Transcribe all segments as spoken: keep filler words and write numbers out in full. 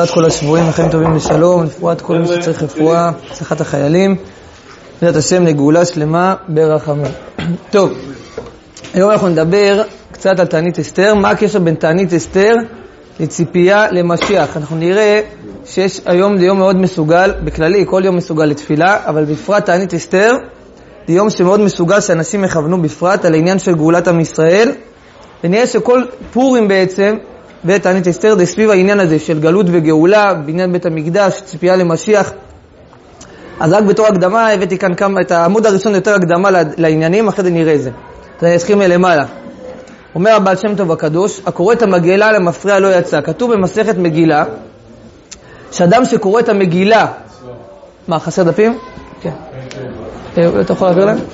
ברכת כל השבועים, חיים טובים לשלום, רפואת כל מי שצריך רפואה, הצלחת החיילים, בעזרת השם לגאולה שלמה ברחמים. טוב, היום אנחנו נדבר קצת על תענית אסתר. מה הקשר בין תענית אסתר לציפייה למשיח? אנחנו נראה שיש היום זה יום מאוד מסוגל, בכללי כל יום מסוגל לתפילה, אבל בפרט תענית אסתר זה יום שמאוד מסוגל שאנשים מכוונו בפרט על העניין של גאולת עם ישראל, ונראה שכל פורים בעצם ותענית אסתר זה סביב העניין הזה של גלות וגאולה, בעניין בית המקדש, ציפייה למשיח. אז רק בתור הקדמה הבאתי כאן כמה, את העמוד הראשון יותר הקדמה לעניינים, אחרי זה נראה זה. אז אני אתחיל מלמעלה. אומר הבעל שם טוב הקדוש, הקורא את המגילה למפריע לא יצא. כתוב במסכת מגילה, שאדם שקורא את המגילה, מה, חסר דפים? כן. אתה יכול להעביר להם?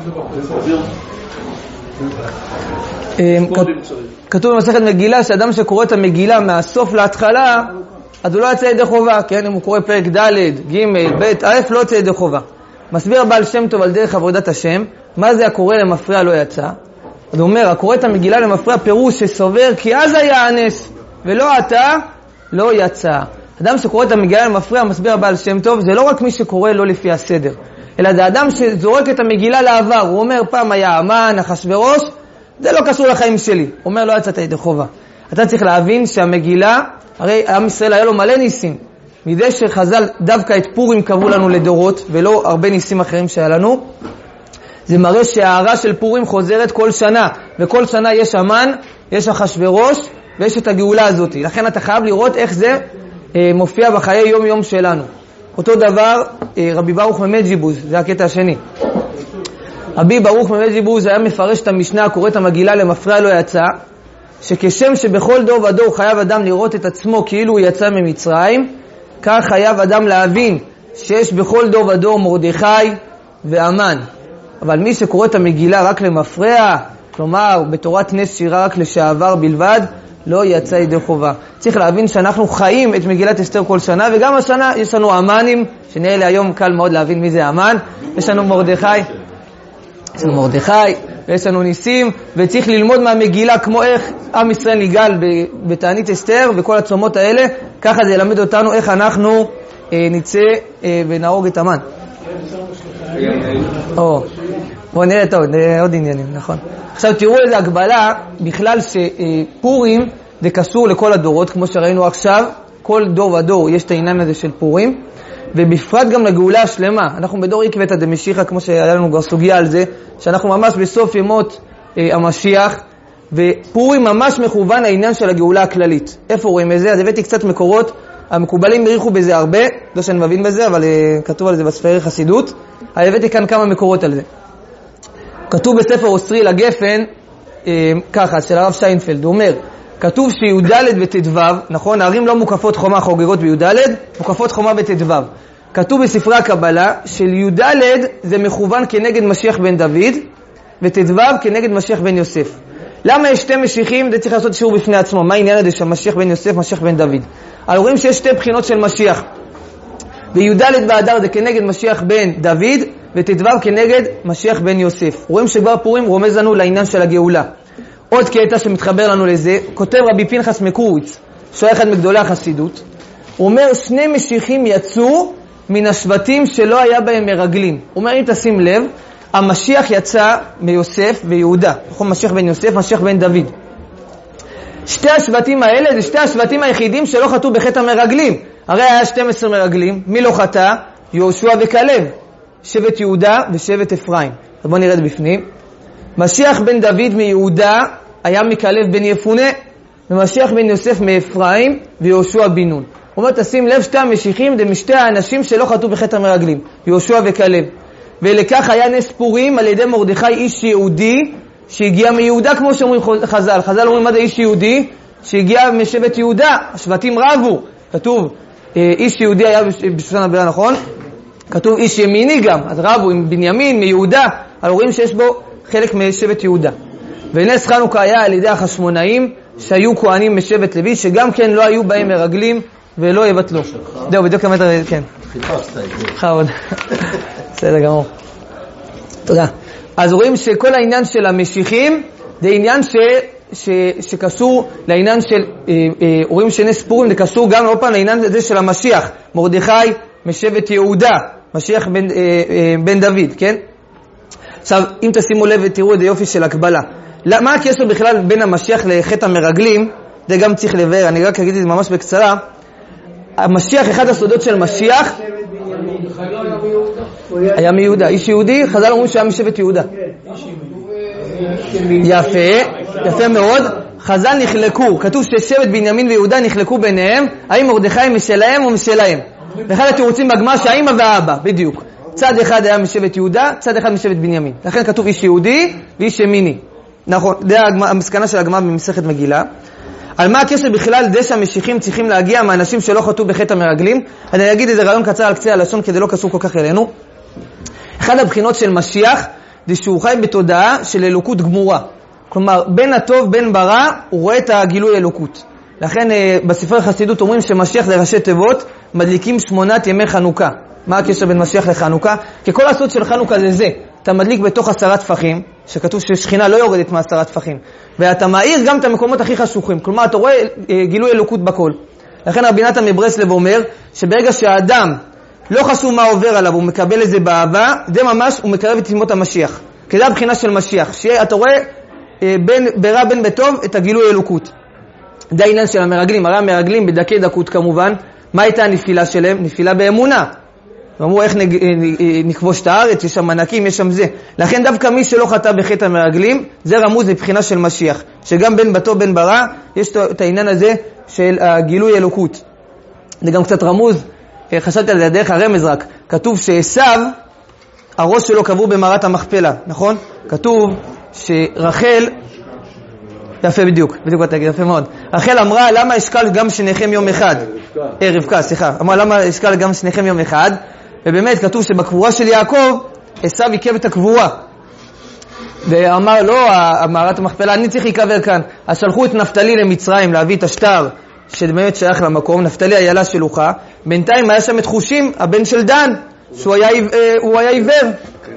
כתוב במסכת מגילה שאדם שקורא את המגילה מהסוף להתחלה, אז הוא לא יצא ידי חובה, כן? אם הוא קורא פרק ד', ג', ב', א', לא יצא ידי חובה. מסביר הבעל שם טוב על דרך עבודת השם, מה זה הקורא למפריע לא יצא? אז הוא אומר, הקורא את המגילה למפריע פירוש שסובר כי אז היה הנס, ולא אתה, לא יצא. אדם שקורא את המגילה למפריע, מסביר הבעל שם טוב, זה לא רק מי שקורא לא לפי הסדר, אלא זה אדם שזורק את המגילה לעבר. הוא אומר, פעם היה המן, אחשוורוש, זה לא קשור לחיים שלי. הוא אומר, לא יצאת ידי חובה. אתה צריך להבין שהמגילה, הרי עם ישראל היה לו מלא ניסים. מדי שחז"ל דווקא את פורים קבעו לנו לדורות, ולא הרבה ניסים אחרים שהיה לנו, זה מראה שההערה של פורים חוזרת כל שנה, וכל שנה יש המן, יש אחשוורוש, ויש את הגאולה הזאת. לכן אתה חייב לראות איך זה אה, מופיע בחיי יום יום שלנו. אותו דבר אה, רבי ברוך ממג'יבוז, זה הקטע השני. רבי ברוך ממג'יבוז היה מפרש את המשנה, קורא את המגילה למפריע לא יצא, שכשם שבכל דור ודור חייב אדם לראות את עצמו כאילו הוא יצא ממצרים, כך חייב אדם להבין שיש בכל דור ודור מרדכי ואמן. אבל מי שקורא את המגילה רק למפריע, כלומר בתורת נס שירה רק לשעבר בלבד, לא יצא ידי חובה. צריך להבין שאנחנו חיים את מגילת אסתר כל שנה, וגם השנה יש לנו אמנים, שנראה לי היום קל מאוד להבין מי זה אמן. יש לנו מרדכי, יש לנו מרדכי, ויש לנו ניסים, וצריך ללמוד מהמגילה כמו איך עם ישראל ניגל בתענית אסתר וכל הצומות האלה. ככה זה ילמד אותנו איך אנחנו אה, נצא אה, ונהרוג את המן. או, בואו נראה טוב, נראה עוד עניינים, נכון. עכשיו תראו איזה הגבלה, בכלל שפורים זה קשור לכל הדורות, כמו שראינו עכשיו, כל דור ודור יש את העניין הזה של פורים, ובפרט גם לגאולה השלמה. אנחנו בדור עקבתא דמשיחא, כמו שהיה לנו כבר סוגיה על זה, שאנחנו ממש בסוף ימות אה, המשיח, ופורים ממש מכוון העניין של הגאולה הכללית. איפה רואים את זה? אז הבאתי קצת מקורות, המקובלים מריחו בזה הרבה, לא שאני מבין בזה, אבל אה, כתוב על זה בספרי חסידות. אבל הבאתי כאן כמה מקורות על זה. כתוב בספר אוסטרי לגפן, אה, ככה, של הרב שיינפלד, הוא אומר, כתוב שי"ד וט"ו, נכון, הערים לא מוקפות חומה חוגגות בי"ד, מוקפות חומה בט"ו. כתוב בספרי הקבלה של י"ד זה מכוון כנגד משיח בן דוד, וט"ו כנגד משיח בן יוסף. למה יש שתי משיחים? זה צריך לעשות שיעור בפני עצמו. מה העניין הזה שמשיח בן יוסף, משיח בן דוד? אבל רואים שיש שתי בחינות של משיח. וי"ד באדר זה כנגד משיח בן דוד, וט"ו כנגד משיח בן יוסף. רואים שבר פורים רומז לנו לעניין של הגאולה. עוד קטע שמתחבר לנו לזה, כותב רבי פנחס מקוריץ, שהוא אחד מגדולי החסידות, הוא אומר שני משיחים יצאו מן השבטים שלא היה בהם מרגלים. הוא אומר, אם תשים לב, המשיח יצא מיוסף ויהודה, נכון, משיח בן יוסף, משיח בן דוד. שתי השבטים האלה זה שתי השבטים היחידים שלא חטאו בחטא המרגלים. הרי היה שתים עשרה מרגלים, מי לא חטא? יהושע וכלב, שבט יהודה ושבט אפרים. אז בואו נרד בפנים. משיח בן דוד מיהודה היה מכלב בן יפונה, ומשיח בן יוסף מאפרים ויהושע בן נון. הוא אומר, תשים לב, שתי המשיחים זה משתי האנשים שלא חטאו בחטא המרגלים, יהושע וכלב. ולכך היה נס פורים על ידי מרדכי איש יהודי שהגיע מיהודה, כמו שאומרים חז"ל. חז"ל אומרים מה זה איש יהודי? שהגיע משבט יהודה, השבטים רבו. כתוב, איש יהודי היה בשושן הבלה, נכון? כתוב איש ימיני גם, אז רבו עם בנימין מיהודה, אבל רואים שיש בו חלק משבט יהודה. ונס חנוכה היה על ידי החשמונאים שהיו כהנים משבט לוי, שגם כן לא היו בהם מרגלים ולא יבטלו. זהו, בדיוק כמטר, כן. חיפשת את זה. חבוד. בסדר גמור. תודה. אז רואים שכל העניין של המשיחים זה עניין ש... ש, שקשור לעניין של אה, אה, הורים של נס פורים, זה קשור גם עוד פעם לעניין הזה של המשיח, מרדכי משבט יהודה, משיח בן, אה, אה, בן דוד, כן? עכשיו, אם תשימו לב ותראו את היופי של הקבלה, מה הקשר בכלל בין המשיח לחטא המרגלים? זה גם צריך לבאר, אני רק אגיד את זה ממש בקצרה. המשיח, אחד הסודות של משיח, היה מיהודה, איש יהודי, חז"ל אומרים שהיה משבט יהודה. יפה, יפה מאוד. חז"ל נחלקו, כתוב ששבט בנימין ויהודה נחלקו ביניהם, האם מרדכי משלהם או משלהם. ואחד התירוצים בגמרא שהאמא והאבא, בדיוק. צד אחד היה משבט יהודה, צד אחד משבט בנימין. לכן כתוב איש יהודי ואיש ימיני. נכון, זה המסקנה של הגמרא במסכת מגילה. על מה הקשר בכלל זה שהמשיחים צריכים להגיע מהאנשים שלא חטאו בחטא המרגלים? אני אגיד איזה רעיון קצר על קצה הלשון כדי לא קשור כל כך אלינו. אחד הבחינות של משיח זה שהוא חי בתודעה של אלוקות גמורה. כלומר, בין הטוב בין ברע הוא רואה את הגילוי אלוקות. לכן בספרי החסידות אומרים שמשיח זה ראשי תיבות, מדליקים שמונת ימי חנוכה. מה הקשר בין משיח לחנוכה? כי כל הסוד של חנוכה זה זה. אתה מדליק בתוך עשרה טפחים, שכתוב ששכינה לא יורדת מעשרה טפחים, ואתה מאיר גם את המקומות הכי חשוכים. כלומר, אתה רואה גילוי אלוקות בכל. לכן רבי נתן מברסלב אומר שברגע שהאדם לא חשוב מה עובר עליו, הוא מקבל את זה באהבה, זה ממש, הוא מקרב את ימות המשיח. כי זה הבחינה של משיח, שאתה רואה בין, ברע בין בטוב את הגילוי אלוקות. זה העניין של המרגלים, הרי המרגלים בדקי דקות כמובן, מה הייתה הנפילה שלהם? נפילה באמונה. ואמרו איך נכבוש את הארץ, יש שם מנקים, יש שם זה. לכן דווקא מי שלא חטא בחטא המרגלים, זה רמוז לבחינה של משיח. שגם בין בטוב בין ברע, יש את העניין הזה של הגילוי אלוקות. זה גם קצת רמוז, חשבתי על זה דרך הרמז רק. כתוב שעשיו, הראש שלו קבור במערת המכפלה, נכון? כתוב שרחל, יפה בדיוק, בדיוק אתה תגיד, יפה מאוד. רחל אמרה, למה אשקל גם שניכם יום אחד? אה, רבקה, סליחה. אמרה, למה אשקל גם שניכם יום אחד? ובאמת כתוב שבקבורה של יעקב, עשיו עיכב את הקבורה. ואמר, לא, המערת המכפלה, אני צריך להיקבר כאן. אז שלחו את נפתלי למצרים להביא את השטר, שבאמת שייך למקום, נפתלי איילה שלוחה. בינתיים היה שם את חושים, הבן של דן, שהוא היה, הוא היה עיוור.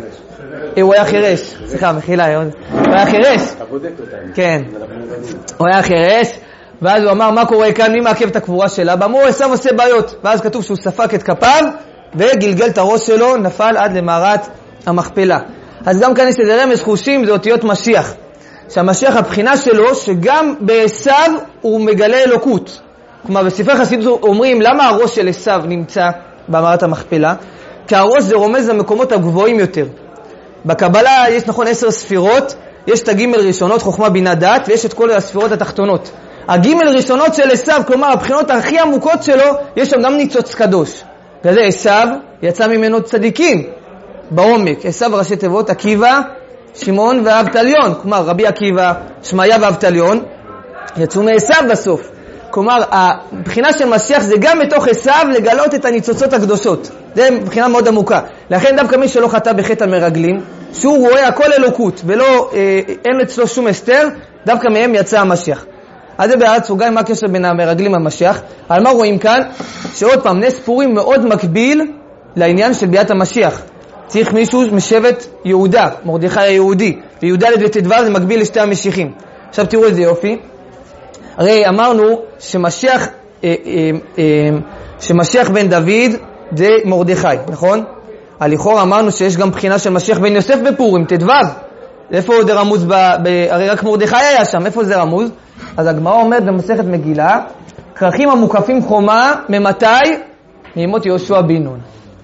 הוא היה חירש, סליחה, מחילה, הוא היה חירש. כן, הוא היה חירש, ואז הוא אמר, מה קורה כאן, מי מעכב את הקבורה שלה? ואמרו, עשיו עושה בעיות. ואז כתוב שהוא ספק את כפיו, וגלגל את הראש שלו, נפל עד למערת המכפלה. אז גם כאן יש איזה רמז, חושים, זה אותיות משיח. שהמשיח, הבחינה שלו, שגם בעשיו הוא מגלה אלוקות. כלומר, בספרי חסידות אומרים, למה הראש של עשיו נמצא במערת המכפלה? כי הראש זה רומז למקומות הגבוהים יותר. בקבלה יש נכון עשר ספירות, יש את הגימל ראשונות, חוכמה בינה דת, ויש את כל הספירות התחתונות. הגימל ראשונות של עשיו, כלומר הבחינות הכי עמוקות שלו, יש שם גם ניצוץ קדוש. וזה עשיו יצא ממנו צדיקים בעומק. עשיו ראשי תיבות, עקיבא, שמעון ואבטליון. כלומר רבי עקיבא, שמעיה ואבטליון, יצאו מעשיו בסוף. כלומר הבחינה של משיח זה גם בתוך עשיו לגלות את הניצוצות הקדושות. זה בחינה מאוד עמוקה. לכן דווקא מי שלא חטא בחטא המרגלים, שהוא רואה הכל אלוקות ולא, אה, אין אצלו שום הסתר, דווקא מהם יצא המשיח. אז זה בהערת סוגריים מה הקשר בין המרגלים למשיח. על מה רואים כאן? שעוד פעם, נס פורים מאוד מקביל לעניין של ביאת המשיח. צריך מישהו משבט יהודה, מרדכי היהודי, ויהודה וט"ו זה מקביל לשתי המשיחים. עכשיו תראו איזה יופי. הרי אמרנו שמשיח, אה, אה, אה, שמשיח בן דוד זה מרדכי, נכון? על לכאורה אמרנו שיש גם בחינה של משיח בן יוסף בפורים, ט"ו. איפה זה רמוז? ב, ב, הרי רק מרדכי היה שם, איפה זה רמוז? אז הגמרא אומרת במסכת מגילה, כרכים המוקפים חומה, ממתי? מימות יהושע בן נון.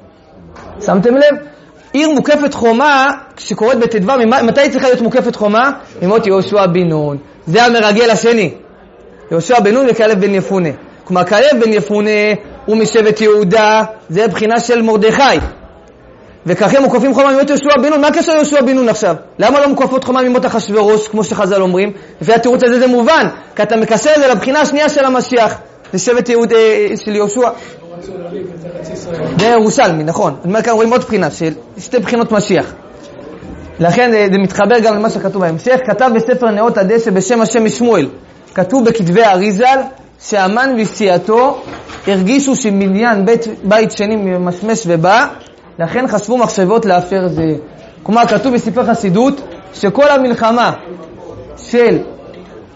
שמתם לב? עיר מוקפת חומה, שקורית בט"ו, מתי צריכה להיות מוקפת חומה? מימות יהושע בן נון. זה המרגל השני. יהושע בן נון וכלב בן יפונה. כלומר, כלב בן יפונה הוא משבט יהודה, זה בחינה של מרדכי. וכרכים מוקפים חומה מימות יהושע בן נון. מה הקשר יהושע בן נון עכשיו? למה לא מוקפות חומה מימות אחשוורוש, כמו שחז"ל אומרים? לפי התירוץ הזה זה מובן, כי אתה מקשר את זה לבחינה השנייה של המשיח, זה שבט יהודה של יהושע. זה ירושלמי, נכון. אני אומר כאן רואים עוד בחינה, של שתי בחינות משיח. לכן זה מתחבר גם למה שכתוב בהמשך. כתב בספר נאות הדשא בשם השם משמואל, כתוב בכתבי אריזל, שהמן וסיעתו הרגישו שמניין בית, בית שני ממשמש ובא, לכן חשבו מחשבות לאפר זה. כלומר, כתוב בספר חסידות שכל המלחמה של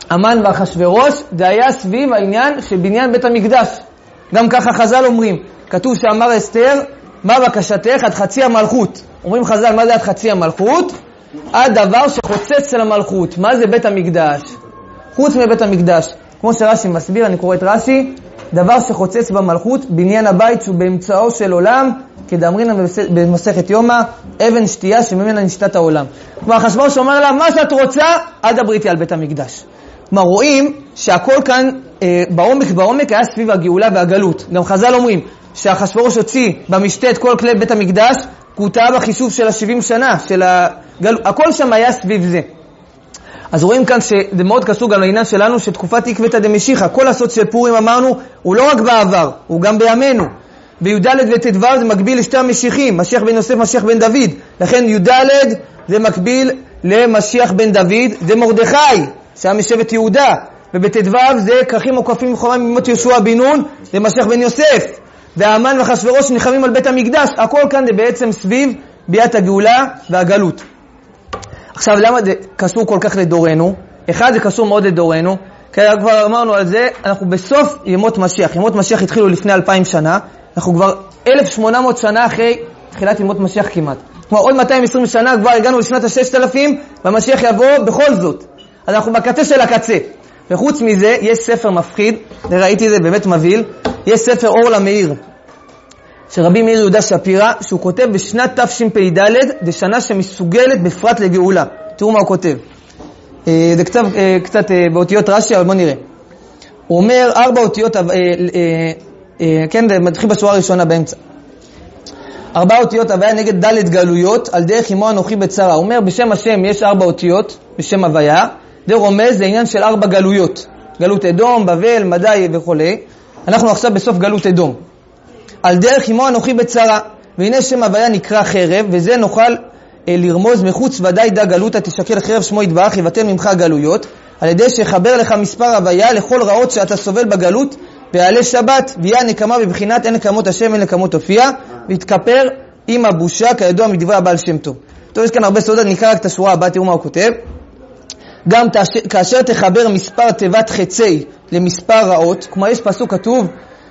המן ואחשוורוש, זה היה סביב העניין של בניין בית המקדש. גם ככה חז"ל אומרים, כתוב שאמר אסתר, מה בקשתך? עד חצי המלכות. אומרים חז"ל, מה זה עד חצי המלכות? הדבר שחוצץ אל המלכות. מה זה בית המקדש? חוץ מבית המקדש. כמו שרש"י מסביר, אני קורא את רש"י, דבר שחוצץ במלכות, בניין הבית שהוא באמצעו של עולם, כדאמרינן במסכת יומא, אבן שתייה שממנה נשתת העולם. כלומר, אחשוורוש אומר לה, מה שאת רוצה, אל דברי איתי על בית המקדש. כלומר, רואים שהכל כאן אה, בעומק בעומק היה סביב הגאולה והגלות. גם חז"ל אומרים שאחשוורוש הוציא במשתה את כל כלי בית המקדש, כי הוא טעה בחישוב של ה-שבעים שנה, של הגלות. הכל שם היה סביב זה. אז רואים כאן שזה מאוד קשור גם לעניין שלנו, שתקופת עקבתא דמשיחא, כל הסוד של פורים אמרנו, הוא לא רק בעבר, הוא גם בימינו. וי"ד וט"ו זה מקביל לשתי המשיחים, משיח בן יוסף, משיח בן דוד. לכן י"ד זה מקביל למשיח בן דוד, זה מרדכי, שהיה משבט יהודה. ובט"ו זה כרכים מוקפים מחומה ממות יהושע בן נון, זה משיח בן יוסף. והמן ואחשוורוש נלחמים על בית המקדש. הכל כאן זה בעצם סביב ביאת הגאולה והגלות. עכשיו, למה זה קשור כל כך לדורנו? אחד, זה קשור מאוד לדורנו, כי כבר אמרנו על זה, אנחנו בסוף ימות משיח. ימות משיח התחילו לפני אלפיים שנה, אנחנו כבר אלף ושמונה מאות שנה אחרי תחילת ימות משיח כמעט. כלומר, עוד מאתיים ועשרים שנה כבר הגענו לשנת ה-ששת אלפים, והמשיח יבוא בכל זאת. אז אנחנו בקצה של הקצה. וחוץ מזה, יש ספר מפחיד, ראיתי זה באמת מבהיל, יש ספר אור למאיר, שרבי מאיר יהודה שפירא, שהוא כותב בשנת תשפ"ד, זה שנה שמסוגלת בפרט לגאולה. תראו מה הוא כותב. זה קצת, קצת באותיות רש"י, אבל בוא נראה. הוא אומר ארבע אותיות, כן, זה מתחיל בשורה הראשונה באמצע. ארבע אותיות הוויה נגד ד' גלויות, על דרך עמו אנוכי בצרה. הוא אומר בשם השם יש ארבע אותיות, בשם הוויה. זה רומז, זה עניין של ארבע גלויות. גלות אדום, בבל, מדי וכו'. אנחנו עכשיו בסוף גלות אדום. על דרך עמו אנוכי בצרה, והנה שם הוויה נקרא חרב, וזה נוכל אה, לרמוז מחוץ ודאי דה גלותה תשקל חרב שמו יתברך, יבטל ממך גלויות, על ידי שיחבר לך מספר הוויה לכל רעות שאתה סובל בגלות, ויעלה שבת, ויהיה נקמה בבחינת אין נקמות השם אין נקמות הופיע, ויתכפר עם הבושה כידוע מדברי הבעל שם טוב. טוב, יש כאן הרבה סודות, נקרא רק את השורה הבאה, תראו מה הוא כותב. גם תש... כאשר תחבר מספר תיבת חצי למספר רעות, כלומר יש פסוק כתוב,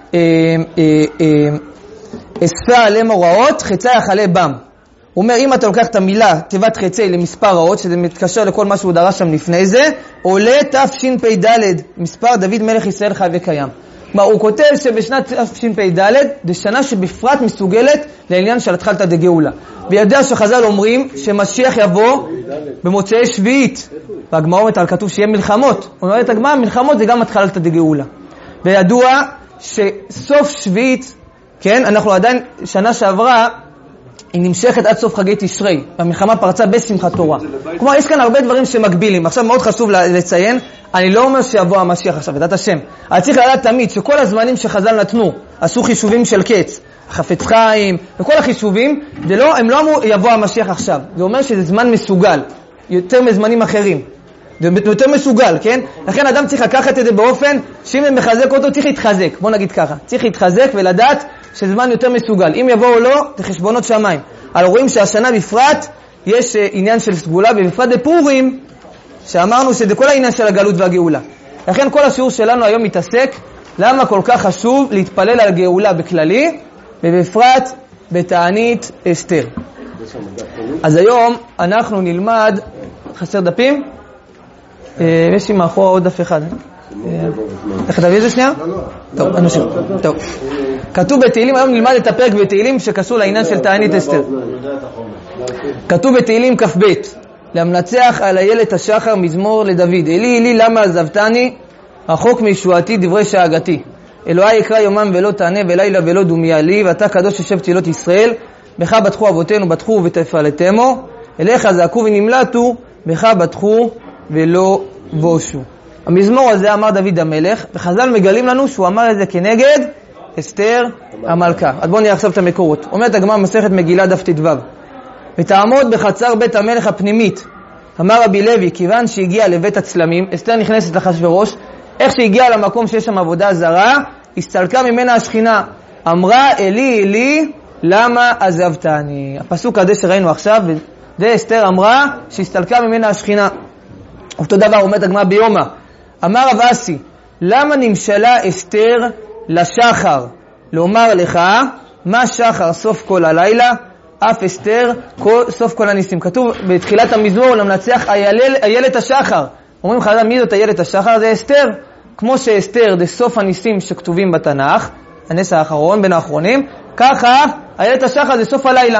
אספה עליהם הוראות, חצי יחלה בם. הוא אומר, אם אתה לוקח את המילה תיבת חצי למספר רעות, שזה מתקשר לכל מה שהוא דרש שם לפני זה, עולה תשפ"ד, מספר דוד מלך ישראל חי וקיים. כלומר, הוא כותב שבשנת תשפ"ד, זה שנה שבפרט מסוגלת לעניין של התחלת דגאולה. וידע שחז"ל אומרים שמשיח יבוא במוצאי שביעית. והגמרא אומרת על כתוב שיהיה מלחמות. אומרת הגמרא, מלחמות זה גם התחלת דגאולה. וידוע שסוף שביעית, כן, אנחנו עדיין, שנה שעברה, היא נמשכת עד סוף חגי תשרי, והמלחמה פרצה בשמחת תורה. כלומר, יש כאן הרבה דברים שמקבילים. עכשיו מאוד חשוב לציין, אני לא אומר שיבוא המשיח עכשיו, לדעת השם. אבל צריך לדעת תמיד שכל הזמנים שחז"ל נתנו, עשו חישובים של קץ, חפץ חיים, וכל החישובים, זה לא, הם לא אמרו יבוא המשיח עכשיו. זה אומר שזה זמן מסוגל, יותר מזמנים אחרים. זה יותר מסוגל, כן? לכן אדם צריך לקחת את זה באופן, שאם הוא מחזק אותו, צריך להתחזק. בוא נגיד ככה, צריך להתחזק ולדעת שזמן יותר מסוגל. אם יבוא או לא, זה חשבונות שמיים. אבל רואים שהשנה בפרט, יש עניין של סגולה, ובפרט בפורים, שאמרנו שזה כל העניין של הגלות והגאולה. לכן כל השיעור שלנו היום מתעסק, למה כל כך חשוב להתפלל על הגאולה בכללי, ובפרט בתענית אסתר. אז היום אנחנו נלמד, חסר דפים? יש לי מאחור עוד דף אחד. איך תביא את זה שנייה? טוב, אני חושב. טוב. כתוב בתהילים, היום נלמד את הפרק בתהילים שקשור לעניין של תענית אסתר. כתוב בתהילים כ"ב, להמנצח על הילד השחר מזמור לדוד. אלי אלי למה עזבתני, רחוק מישועתי דברי שאגתי. אלוהי יקרא יומם ולא תענה ולילה ולא דומיה לי, ואתה קדוש יושב תהילות ישראל, בך בטחו אבותינו בטחו ותפעלתמו, אליך זעקו ונמלטו, בך בטחו ולא בושו. המזמור הזה אמר דוד המלך, וחז"ל מגלים לנו שהוא אמר את זה כנגד אסתר המלכה. אז בואו נראה עכשיו את המקורות. אומרת הגמרא מסכת מגילה דף ט"ו, ותעמוד בחצר בית המלך הפנימית, אמר רבי לוי, כיוון שהגיע לבית הצלמים, אסתר נכנסת לאחשוורוש, איך שהגיעה למקום שיש שם עבודה זרה, הסתלקה ממנה השכינה, אמרה אלי אלי למה עזבתני. הפסוק הזה שראינו עכשיו, זה אסתר אמרה שהסתלקה ממנה השכינה. אותו דבר אומרת הגמרא ביומא, אמר רב אסי, למה נמשלה אסתר לשחר? לומר לך, מה שחר סוף כל הלילה, אף אסתר כל, סוף כל הניסים. כתוב בתחילת המזמור למנצח איילת השחר. אומרים לך, מי זאת איילת השחר? זה אסתר. כמו שאסתר זה סוף הניסים שכתובים בתנ"ך, הנס האחרון בין האחרונים, ככה איילת השחר זה סוף הלילה.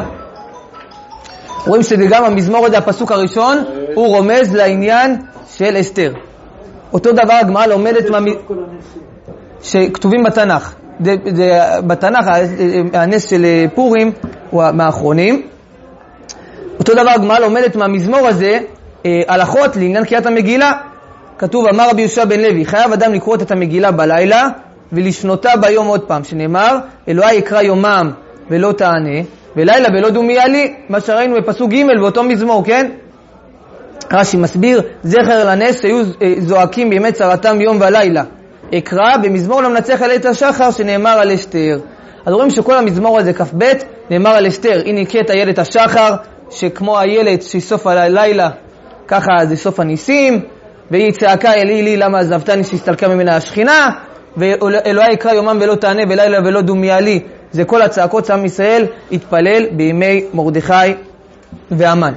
רואים שזה גם המזמור הזה, הפסוק הראשון, הוא רומז לעניין של אסתר. אותו דבר הגמרא לומדת מה... שכתובים בתנ"ך. זה, זה, בתנ"ך, הנס של פורים הוא מהאחרונים. אותו דבר הגמרא לומדת מהמזמור הזה, הלכות לעניין קריאת המגילה. כתוב, אמר רבי יהושע בן לוי, חייב אדם לקרוא את המגילה בלילה, ולשנותה ביום עוד פעם, שנאמר, אלוהי יקרא יומם ולא תענה, ולילה ולא דומיה לי, מה שראינו בפסוק ג' באותו מזמור, כן? רש"י מסביר, זכר לנס שהיו זועקים בימי צרתם יום ולילה. אקרא במזמור למנצח איילת השחר שנאמר על אסתר. אז רואים שכל המזמור הזה כ"ב נאמר על אסתר. היא נקראת איילת השחר, שכמו איילת שהיא סוף הלילה, ככה זה סוף הניסים, והיא צעקה אלי לי למה עזבתני שהסתלקה ממנה השכינה, ואלוהי יקרא יומם ולא תענה ולילה ולא דומיה לי. זה כל הצעקות שעם ישראל התפלל בימי מרדכי והמן.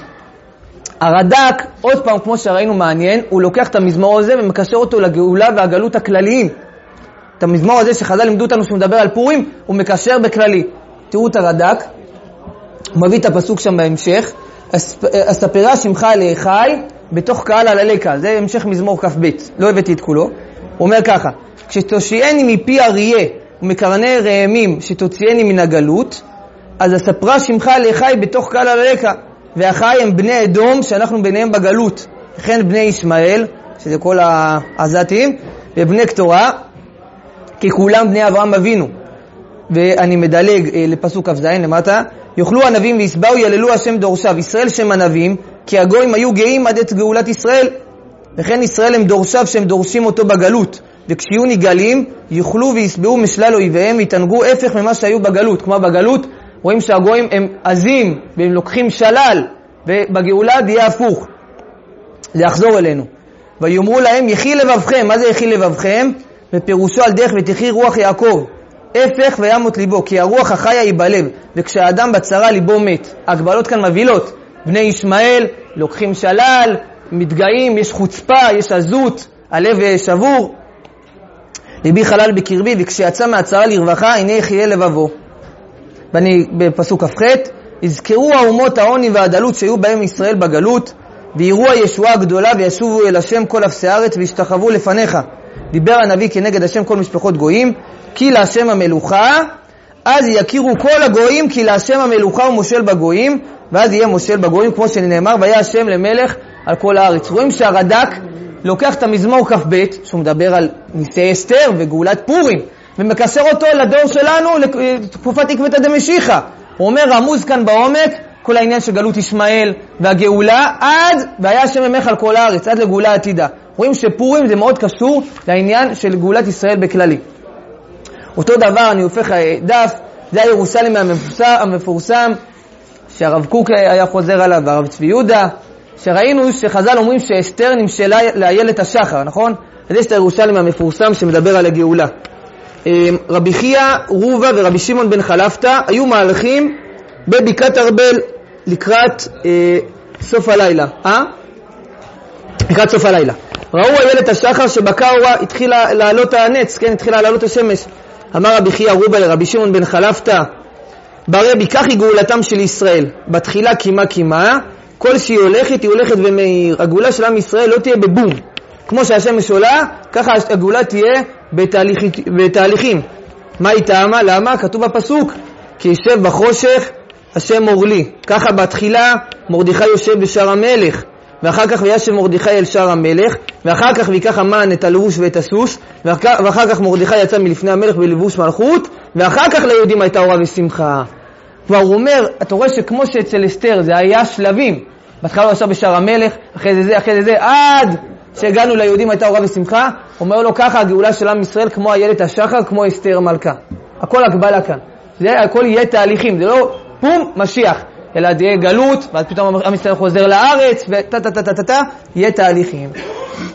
הרד"ק, עוד פעם כמו שראינו מעניין, הוא לוקח את המזמור הזה ומקשר אותו לגאולה והגלות הכלליים. את המזמור הזה שחז"ל לימדו אותנו שהוא מדבר על פורים, הוא מקשר בכללי. תראו את הרד"ק, הוא מביא את הפסוק שם בהמשך, אספרה שמך לאחי בתוך קהל הללקה. זה המשך מזמור כ"ב, לא הבאתי את כולו. הוא אומר ככה, כשתושיעני מפי אריה ומקרני רעמים שתוציאני מן הגלות, אז אספרה שמך לאחי בתוך קהל הללקה. ואחי הם בני אדום שאנחנו ביניהם בגלות, וכן בני ישמעאל, שזה כל העזתים, ובני קטורה, כי כולם בני אברהם אבינו. ואני מדלג אה, לפסוק כ"ז למטה, יאכלו הנביאים ויסבאו יללו השם דורשיו, ישראל שם הנביאים, כי הגויים היו גאים עד את גאולת ישראל, וכן ישראל הם דורשיו שהם דורשים אותו בגלות, וכשיהיו נגלים יאכלו ויסבאו משלל אויביהם ויתענגו הפך ממה שהיו בגלות. כמו בגלות רואים שהגויים הם עזים והם לוקחים שלל, ובגאולה יהיה הפוך, זה יחזור אלינו. ויאמרו להם יחי לבבכם. מה זה יחי לבבכם? ופירושו על דרך ותחי רוח יעקב, הפך וימות ליבו, כי הרוח החיה היא בלב, וכשהאדם בצרה ליבו מת. הגבלות כאן מבהילות, בני ישמעאל לוקחים שלל, מתגאים, יש חוצפה, יש עזות, הלב שבור. ליבי חלל בקרבי, וכשיצא מהצרה לרווחה הנה יחיה לבבו. ואני בפסוק כ"ח, יזכרו האומות העוני והדלות שהיו בהם ישראל בגלות, ויראו הישועה הגדולה וישובו אל השם כל אפסי הארץ וישתחוו לפניך. דיבר הנביא כנגד השם כל משפחות גויים, כי להשם המלוכה, אז יכירו כל הגויים כי להשם המלוכה הוא מושל בגויים, ואז יהיה מושל בגויים, כמו שנאמר, והיה השם למלך על כל הארץ. רואים שהרד"ק לוקח את המזמור כ"ב, שהוא מדבר על ניסי אסתר וגאולת פורים, ומקשר אותו לדור שלנו, לתקופת עקבתא דמשיחא. הוא אומר, רמוז כאן בעומק, כל העניין של גלות ישמעאל והגאולה, עד, והיה השם ממך על כל הארץ, עד לגאולה עתידה. רואים שפורים זה מאוד קשור לעניין של גאולת ישראל בכללי. אותו דבר, אני הופך דף, זה הירושלמי המפורסם, המפורסם, שהרב קוק היה חוזר עליו, והרב צבי יהודה, שראינו שחז"ל אומרים שאסתר נמשלה לאיילת השחר, נכון? אז יש את הירושלמי המפורסם שמדבר על הגאולה. רבי חייא רובה ורבי שמעון בן חלפתא היו מהלכים בבקעת ארבל לקראת אה, סוף הלילה. אה? לקראת סוף הלילה. ראו איילת השחר שבקע אורה, התחילה לעלות הנץ, כן, התחילה לעלות השמש. אמר רבי חייא רובה לרבי שמעון בן חלפתא, ברבי, כך היא גאולתם של ישראל. בתחילה קימה קימה, כל שהיא הולכת, היא הולכת ומאיר. הגאולה של עם ישראל לא תהיה בבום. כמו שהשמש עולה, ככה הגאולה תהיה בתהליך, בתהליכים. מה היא טעמה? למה? כתוב בפסוק, כי ישב בחושך השם אור לי. ככה בתחילה מרדכי יושב בשער המלך, ואחר כך וישב מרדכי אל שער המלך, ואחר כך ויקח המן את הלבוש ואת הסוס, ואחר כך מרדכי יצא מלפני המלך בלבוש מלכות, ואחר כך ליהודים הייתה אורה ושמחה. כבר הוא אומר, אתה רואה שכמו שאצל אסתר זה היה שלבים, בהתחלה הוא ישב בשער המלך, אחרי זה זה, אחרי זה זה, עד שהגענו ליהודים הייתה אורה ושמחה. אומר לו ככה הגאולה של עם ישראל כמו איילת השחר, כמו אסתר המלכה. הכל הקבלה כאן, זה הכל יהיה תהליכים, זה לא פום משיח, אלא תהיה גלות, ואז פתאום עם ישראל חוזר לארץ, וטה טה טה טה טה, יהיה תהליכים.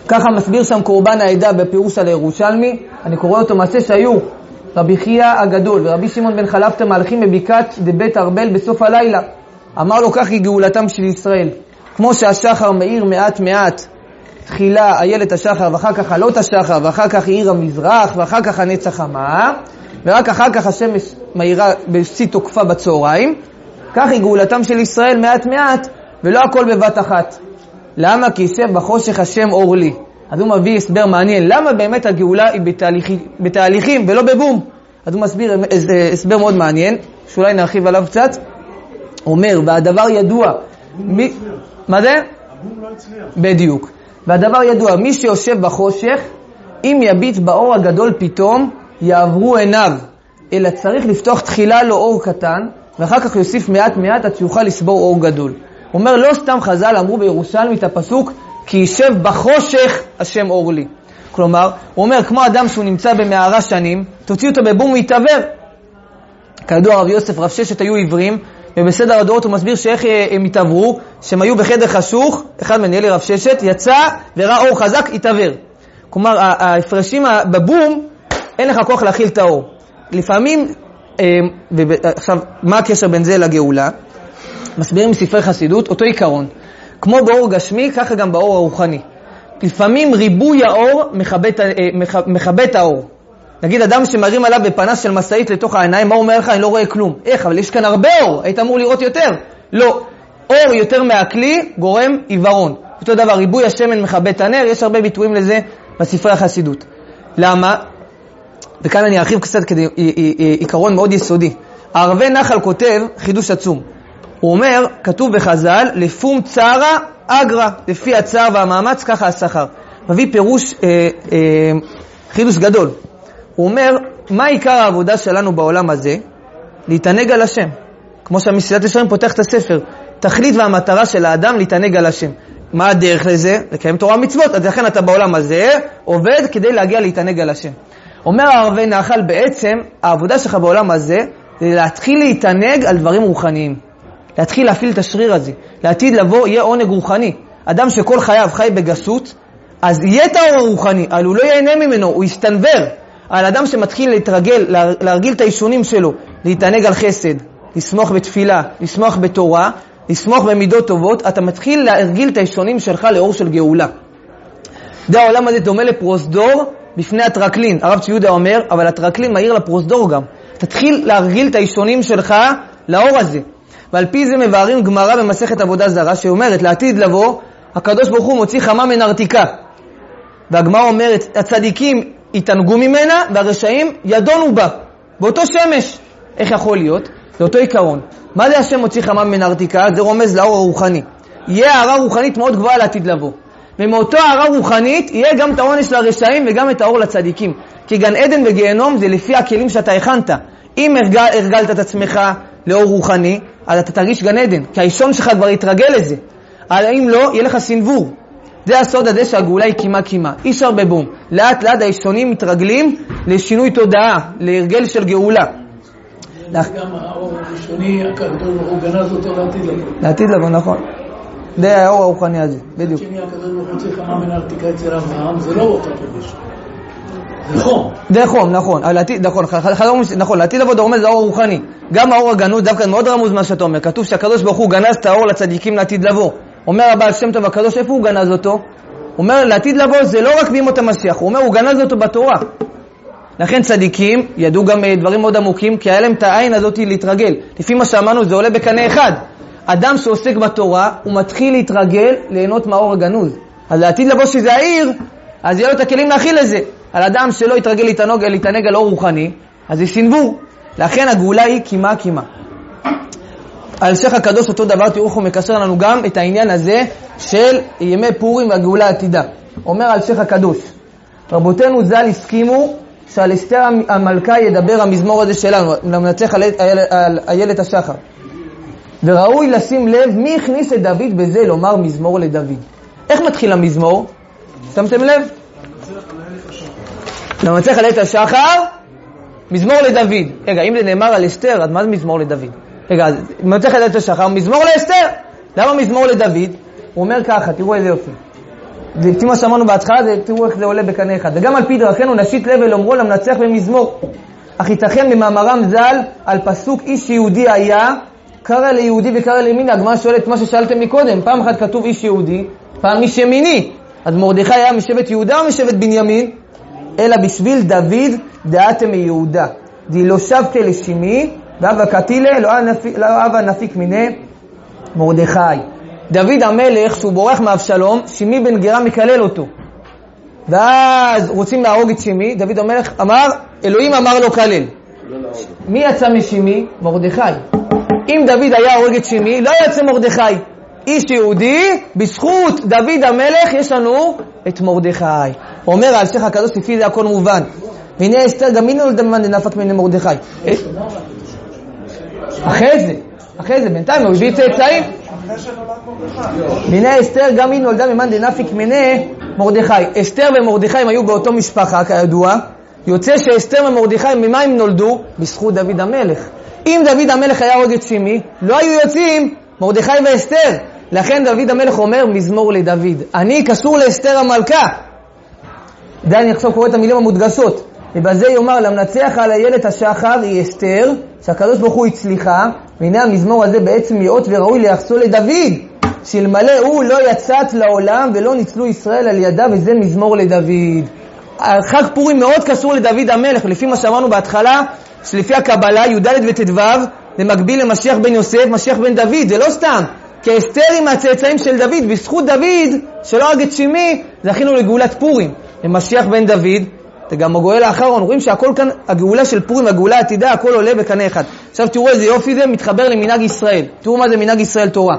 ככה מסביר שם קורבן העדה בפירוש על הירושלמי, אני קורא אותו מעשה שהיו רבי חייא הגדול ורבי שמעון בן חלפתא מהלכים בבקעת דבית ארבל בסוף הלילה. אמר לו כך היא גאולתם של ישראל. כמו שהשחר מאיר מעט מעט, תחילה איילת השחר ואחר כך עלות השחר ואחר כך עיר המזרח ואחר כך הנצח חמה, ורק אחר כך השמש מאירה בשיא תוקפה בצהריים, כך היא גאולתם של ישראל מעט מעט ולא הכל בבת אחת. למה? כי יישב בחושך השם אור לי. אז הוא מביא הסבר מעניין, למה באמת הגאולה היא בתהליכים, בתהליכים ולא בבום. אז הוא מסביר הסבר מאוד מעניין, שאולי נרחיב עליו קצת. אומר, והדבר ידוע, מי... מה זה? הבום לא הצליח. בדיוק. והדבר ידוע, מי שיושב בחושך, אם יביט באור הגדול פתאום, יעברו עיניו. אלא צריך לפתוח תחילה לו אור קטן, ואחר כך יוסיף מעט מעט עד שיוכל לסבור אור גדול. הוא אומר, לא סתם חז"ל אמרו בירושלמי את הפסוק, כי יישב בחושך השם אור לי. כלומר, הוא אומר, כמו אדם שהוא נמצא במערה שנים, תוציא אותו בבום ויתעבר. כידוע רב יוסף רב ששת היו עיוורים, ובסדר הדורות הוא מסביר שאיך הם התעברו, שהם היו בחדר חשוך, אחד מנהל רב ששת, יצא וראה אור חזק, התעבר. כלומר, ההפרשים בבום, אין לך כוח להכיל את האור. לפעמים, עכשיו, מה הקשר בין זה לגאולה? מסבירים מספרי חסידות, אותו עיקרון. כמו באור גשמי, ככה גם באור הרוחני. לפעמים ריבוי האור מכבה את האור. נגיד אדם שמרים עליו בפנס של מסעית לתוך העיניים, מה הוא אומר לך? אני לא רואה כלום. איך? אבל יש כאן הרבה אור, היית אמור לראות יותר. לא. אור יותר מהכלי גורם עיוורון. אותו דבר, ריבוי השמן מכבה את הנר, יש הרבה ביטויים לזה בספרי החסידות. למה? וכאן אני ארחיב קצת כדי עיקרון מאוד יסודי. הערבי נחל כותב חידוש עצום. הוא אומר, כתוב בחז"ל, לפום צרה אגרה, לפי הצער והמאמץ ככה השכר. מביא פירוש אה, אה, חידוש גדול. הוא אומר, מה עיקר העבודה שלנו בעולם הזה? להתענג על השם. כמו שהמסילת ישרים פותח את הספר. תכלית והמטרה של האדם להתענג על השם. מה הדרך לזה? לקיים תורה מצוות. אז לכן אתה בעולם הזה עובד כדי להגיע להתענג על השם. אומר הערבי נחל, בעצם העבודה שלך בעולם הזה זה להתחיל להתענג על דברים רוחניים. להתחיל להפעיל את השריר הזה. לעתיד לבוא יהיה עונג רוחני. אדם שכל חייו חי בגסות, אז יהיה את האור הרוחני, אבל הוא לא ייהנה ממנו, הוא יסתנבר. על אדם שמתחיל להתרגל, להרגיל את האישונים שלו, להתענג על חסד, לסמוך בתפילה, לסמוך בתורה, לסמוך במידות טובות, אתה מתחיל להרגיל את האישונים שלך לאור של גאולה. זה העולם הזה דומה לפרוזדור בפני הטרקלין. הרב צבי יהודה אומר, אבל הטרקלין מהיר לפרוזדור גם. תתחיל להרגיל את האישונים שלך לאור הזה. ועל פי זה מבארים גמרא במסכת עבודה זרה, שאומרת, לעתיד לבוא, הקדוש ברוך הוא מוציא חמה מנרתיקה. והגמרא אומרת, הצדיקים יתענגו ממנה, והרשעים ידונו בה, באותו שמש. איך יכול להיות? זה אותו עיקרון. מה זה השם מוציא חמה מנרתיקה? זה רומז לאור הרוחני. יהיה הערה רוחנית מאוד גבוהה לעתיד לבוא. ומאותו הערה רוחנית, יהיה גם את העונש לרשעים וגם את האור לצדיקים. כי גן עדן וגיהנום זה לפי הכלים שאתה הכנת. אם הרגל, הרגלת את עצמך לאור רוחני, אז אתה תרגיש גן עדן, כי האישון שלך כבר יתרגל לזה. אבל אם לא, יהיה לך סנבור. זה הסוד הזה שהגאולה היא קימה קימה. אי אפשר בבום. לאט לאט האישונים מתרגלים לשינוי תודעה, להרגל של גאולה. גם האור הראשוני, הקדוש ברוך הוא גנז אותו לעתיד לבוא. לעתיד לבוא, נכון. זה האור הרוחני הזה, בדיוק. שני הקדוש ברוך הוא צריך חמה מנרתיקה אצל אברהם, זה לא אותו פירוש. זה חום. זה חום, נכון. נכון, נכון, לעתיד לבוא דורמז זה האור הרוחני. גם האור הגנוז, דווקא מאוד רמוז מה שאתה אומר. כתוב שהקדוש ברוך הוא גנז את האור לצדיקים לעתיד לבוא. אומר הבעל שם טוב הקדוש, איפה הוא גנז אותו? הוא אומר, לעתיד לבוא זה לא רק בימות המשיח, הוא אומר, הוא גנז אותו בתורה. לכן צדיקים ידעו גם דברים מאוד עמוקים, כי היה להם את העין הזאת להתרגל. לפי מה שאמרנו, זה עולה בקנה אחד. אדם שעוסק בתורה, הוא מתחיל להתרגל ליהנות מהאור הגנוז. אז לעתיד לבוא שזה העיר, אז יהיה לו את הכלים להכיל לזה. על אדם שלא יתרגל להתענג, להתענג על אור רוחני, אז זה סנבור. לכן הגאולה היא קימה קימה. על שייך הקדוש אותו דבר, תראו איך הוא מקשר לנו גם את העניין הזה של ימי פורים והגאולה העתידה. אומר על שייך הקדוש, רבותינו ז"ל הסכימו שעל אסתר המלכה ידבר המזמור הזה שלנו, למנצח על, על, על איילת השחר. וראוי לשים לב מי הכניס את דוד בזה לומר מזמור לדוד. איך מתחיל המזמור? שמתם לב? למנצח על איילת השחר, מזמור לדוד. רגע, אם זה נאמר על אסתר, אז מה זה מזמור לדוד? רגע, מנצח על איילת השחר, מזמור לאסתר. למה מזמור לדוד? הוא אומר ככה, תראו איזה יופי. לפי מה שאמרנו בהתחלה, תראו איך זה עולה בקנה אחד. וגם על פי דרכנו נשית לב ולאמרו למנצח במזמור. אך ייתכן במאמרם ז"ל על פסוק איש יהודי היה, קרא ליהודי וקרא לימיני. הגמרא שואלת מה ששאלתם מקודם, פעם אחת כתוב איש יהודי, פעם איש ימיני. אז מרדכי היה משבט יהודה או משבט בנימין? אלא בשביל דוד דעתם מיהודה. די לא שבתי לשמי, ואבא קטילה, לא אבא נפיק מיני מרדכי. דוד המלך, שהוא בורח מאבשלום, שמי בן גרה מקלל אותו. ואז רוצים להרוג את שמי, דוד המלך אמר, אלוהים אמר לו כלל. מי יצא משמי? מרדכי. אם דוד היה הורג את שמי, לא יצא מרדכי. איש יהודי, בזכות דוד המלך יש לנו את מרדכי. אומר על שייך הקדוש, לפי זה הכל מובן. והנה אסתר גם מי נולדה ממאן דנפק מיני מרדכי. אחרי זה, אחרי זה, בינתיים הוא הביא צאצאים. והנה אסתר גם היא נולדה ממאן דנפק מיני מרדכי. אסתר ומרדכי הם היו באותו משפחה, כידוע. יוצא שאסתר ומרדכי ממה הם נולדו? בזכות דוד המלך. אם דוד המלך היה הורג את שמי, לא היו יוצאים מרדכי ואסתר. לכן דוד המלך אומר מזמור לדוד. אני קשור לאסתר המלכה. די אני עכשיו קורא את המילים המודגשות. ובזה יאמר למנצח על הילד השחר היא אסתר, שהקדוש ברוך הוא הצליחה, והנה המזמור הזה בעצם יאות וראוי ליחסו לדוד, שאלמלא הוא לא יצאת לעולם ולא ניצלו ישראל על ידה, וזה מזמור לדוד. חג פורים מאוד קשור לדוד המלך, לפי מה שאמרנו בהתחלה, שלפי הקבלה י"ד וט"ו זה מקביל למשיח בן יוסף, משיח בן דוד. זה לא סתם, כי אסתר עם הצאצאים של דוד, בזכות דוד שלא הרג את שמי, זכינו לגאולת פורים. למשיח בן דוד, זה גם הגואל האחרון. רואים שהכל כאן, הגאולה של פורים והגאולה העתידה, הכל עולה בקנה אחד. עכשיו תראו איזה יופי זה, מתחבר למנהג ישראל. תראו מה זה מנהג ישראל תורה.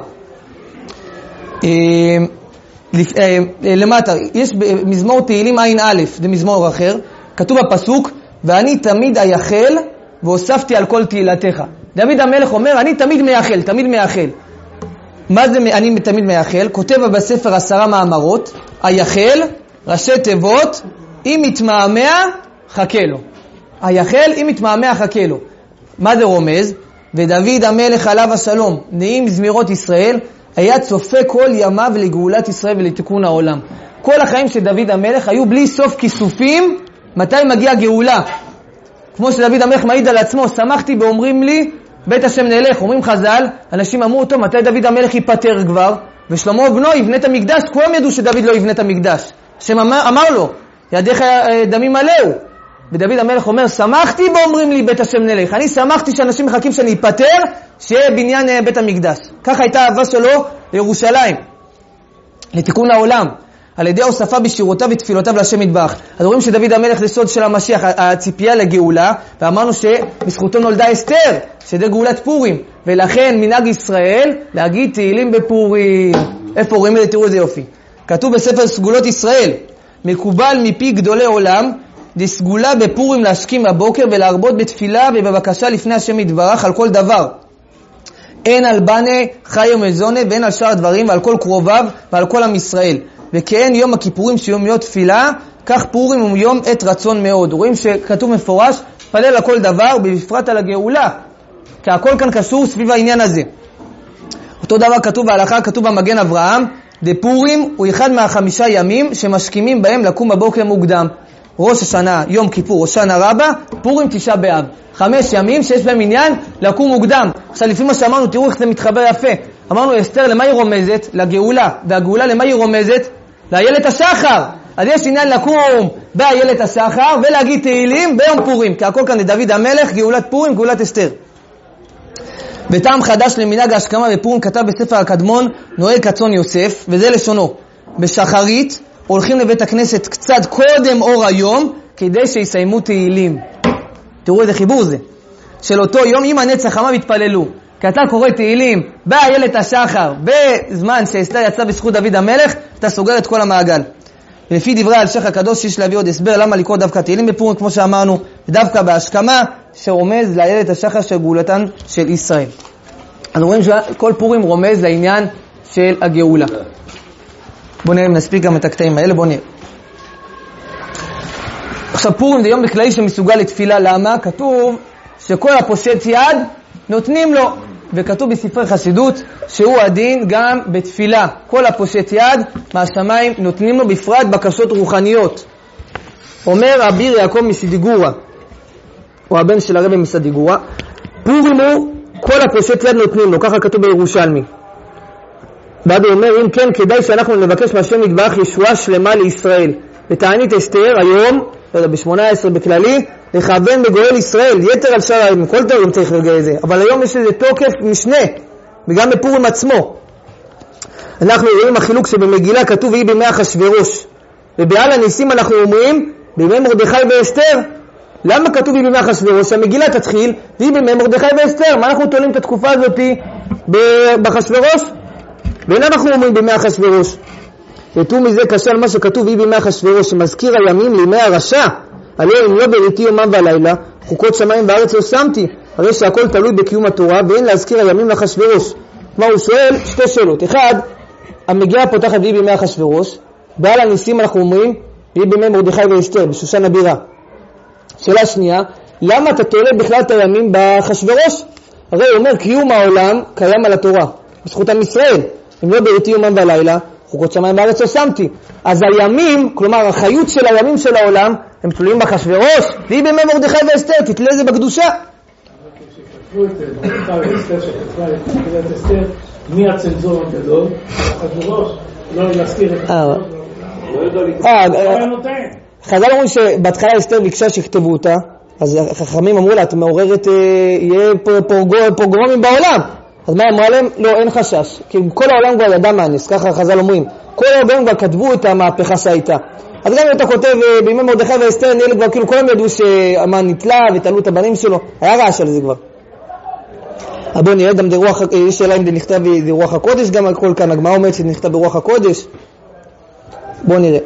למטה, יש במזמור תהילים עין א', זה מזמור אחר, כתוב בפסוק, ואני תמיד אייחל והוספתי על כל תהילתך. דוד המלך אומר, אני תמיד מייחל, תמיד מייחל. מה זה אני תמיד מייחל? כותב בספר עשרה מאמרות, אייחל, ראשי תיבות, אם מתמהמה, חכה לו. אייחל, אם מתמהמה, חכה לו. מה זה רומז? ודוד המלך עליו השלום, נעים זמירות ישראל, היה צופה כל ימיו לגאולת ישראל ולתיקון העולם. כל החיים של דוד המלך היו בלי סוף כיסופים, מתי מגיע גאולה. כמו שדוד המלך מעיד על עצמו, שמחתי באומרים לי, בית השם נלך. אומרים חז"ל, אנשים אמרו אותו, מתי דוד המלך ייפטר כבר? ושלמה בנו יבנה את המקדש. כולם ידעו שדוד לא יבנה את המקדש. השם אמר, אמר לו, ידיך דמים מלאו. ודוד המלך אומר, שמחתי באומרים לי בית השם נלך. אני שמחתי שאנשים מחכים שאני ייפטר, שיהיה בניין בית המקדש. ככה הייתה האהבה שלו לירושלים, לתיקון העולם, על ידי הוספה בשירותיו ותפילותיו להשם יתברך. אז רואים שדוד המלך זה סוד של המשיח, הציפייה לגאולה, ואמרנו שבזכותו נולדה אסתר, שזה גאולת פורים, ולכן מנהג ישראל להגיד תהילים בפורים. איפה רואים את זה? תראו איזה יופי. כתוב בספר סגולות ישראל, מקובל מפי גדולי עולם, דסגולה בפורים להשכים בבוקר ולהרבות בתפילה ובבקשה לפני השם יתברך על כל דבר. אין על בני חי ומזונה ואין על שאר הדברים ועל כל קרוביו ועל כל עם ישראל. וכאין יום הכיפורים שיום יום תפילה, כך פורים הוא יום עת רצון מאוד. רואים שכתוב מפורש, פלל על כל דבר, בפרט על הגאולה. כי הכל כאן קשור סביב העניין הזה. אותו דבר כתוב בהלכה, כתוב במגן אברהם, דפורים הוא אחד מהחמישה ימים שמשכימים בהם לקום בבוקר מוקדם. ראש השנה, יום כיפור, ראש השנה רבה, פורים תשעה באב. חמש ימים שיש בהם עניין לקום מוקדם. עכשיו לפי מה שאמרנו, תראו איך זה מתחבר יפה. אמרנו אסתר למה היא רומזת? לגאולה. והגאולה למה היא רומזת? לאיילת השחר. אז יש עניין לקום באיילת השחר ולהגיד תהילים ביום פורים. כי הכל כאן לדוד המלך, גאולת פורים, גאולת אסתר. בטעם חדש למנהג ההשכמה בפורים כתב בספר הקדמון נוהג כצאן יוסף, וזה לשונו. בשחרית הולכים לבית הכנסת קצת קודם אור היום, כדי שיסיימו תהילים. תראו איזה חיבור זה. של אותו יום, אם הנצח חמה מתפללו. כי אתה קורא תהילים באיילת השחר, בזמן שאסתר יצא בזכות דוד המלך, אתה סוגר את כל המעגל. ולפי דברי אלשיך הקדוש, יש להביא עוד הסבר למה לקרוא דווקא תהילים בפורים, כמו שאמרנו, ודווקא בהשכמה, שרומז לאיילת השחר של גאולתן של ישראל. אז רואים שכל פורים רומז לעניין של הגאולה. בואו נראה אם נספיק גם את הקטעים האלה, בואו נראה. עכשיו פורים זה יום בכללי שמסוגל לתפילה. למה? כתוב שכל הפושט יד נותנים לו. וכתוב בספרי חסידות שהוא הדין גם בתפילה. כל הפושט יד מהשמיים נותנים לו בפרט בקשות רוחניות. אומר אביר יעקב מסדיגורה, או הבן של הרבי מסדיגורה, פורים הוא כל הפושט יד נותנים לו, ככה כתוב בירושלמי. ואבי אומר, אם כן, כדאי שאנחנו נבקש מהשם יתברך ישועה שלמה לישראל. ותענית אסתר היום, לא יודע, ב-שמונה עשרה בכללי, לכוון בגואל ישראל, יתר על שאר היום, כל תאום צריך לגבי זה. אבל היום יש לזה תוקף משנה, וגם בפורים עצמו. אנחנו רואים החילוק שבמגילה כתוב והיא בימי אחשוורוש. ובעל הניסים אנחנו אומרים, בימי מרדכי ואסתר. למה כתוב היא בימי אחשוורוש? המגילה תתחיל, והיא בימי מרדכי ואסתר. מה אנחנו תולים את התקופה הזאת באחשוורוש? ואין אנחנו אומרים בימי אחשוורוש. ותראו מזה קשה על מה שכתוב והיא בימי אחשוורוש, שמזכיר הימים לימי הרשע. עליהם אם לא בריתי יומם ולילה, חוקות שמיים וארץ לא שמתי. הרי שהכל תלוי בקיום התורה, ואין להזכיר הימים לאחשוורוש. מה הוא שואל? שתי שאלות. אחד, המגילה פותחת והיא בימי אחשוורוש. בעל הניסים אנחנו אומרים, והיא בימי מרדכי ואסתר, בשושן הבירה. שאלה שנייה, למה אתה תולה בכלל את הימים באחשוורוש? הרי הוא אומר, קיום העולם קיים על התורה, בזכות עם ישראל. אם לא בריתי יומם ולילה, חוקות שמיים בארץ לא שמתי. אז הימים, כלומר החיות של הימים של העולם, הם תלויים באחשוורוש, והיא בימי מרדכי ואסתר, תתלה זה בקדושה. כשכתבו את מרדכי ואסתר, שכתבה את מגילת אסתר, מי הצנזור הגדול? אחשוורוש, לא להזכיר את החשוורוש. חז"ל אומרים שבהתחלה אסתר ביקשה שיכתבו אותה, אז החכמים אמרו לה, את מעוררת, יהיה פוגרומים בעולם. אז מה אמרה להם? לא, אין חשש. כי כל העולם כבר ידע מהנס, ככה חז"ל אומרים. כל העולם כבר כתבו את המהפכה שהייתה. אז גם אם אתה כותב בימי מרדכי ואסתר, נראה כבר כאילו כולם ידעו שהמן נתלה ותעלו את הבנים שלו. היה רעש על זה כבר. אבל בואו נראה, גם דרוח, יש שאלה אם זה נכתב ברוח הקודש, גם הכל כאן, הגמרא אומרת שזה נכתב ברוח הקודש. בואו נראה.